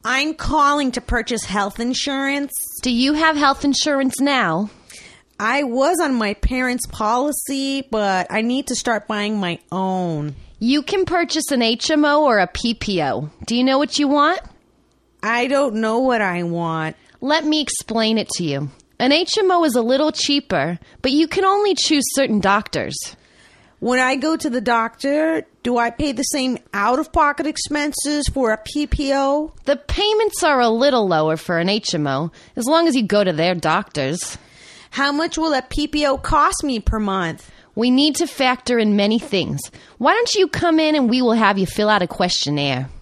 I'm calling to purchase health insurance. Do you have health insurance now? I was on my parents' policy, but I need to start buying my own. You can purchase an HMO or a PPO. Do you know what you want? I don't know what I want. Let me explain it to you. An HMO is a little cheaper, but you can only choose certain doctors. When I go to the doctor, do I pay the same out-of-pocket expenses for a PPO? The payments are a little lower for an HMO, as long as you go to their doctors. How much will a PPO cost me per month? We need to factor in many things. Why don't you come in and we will have you fill out a questionnaire?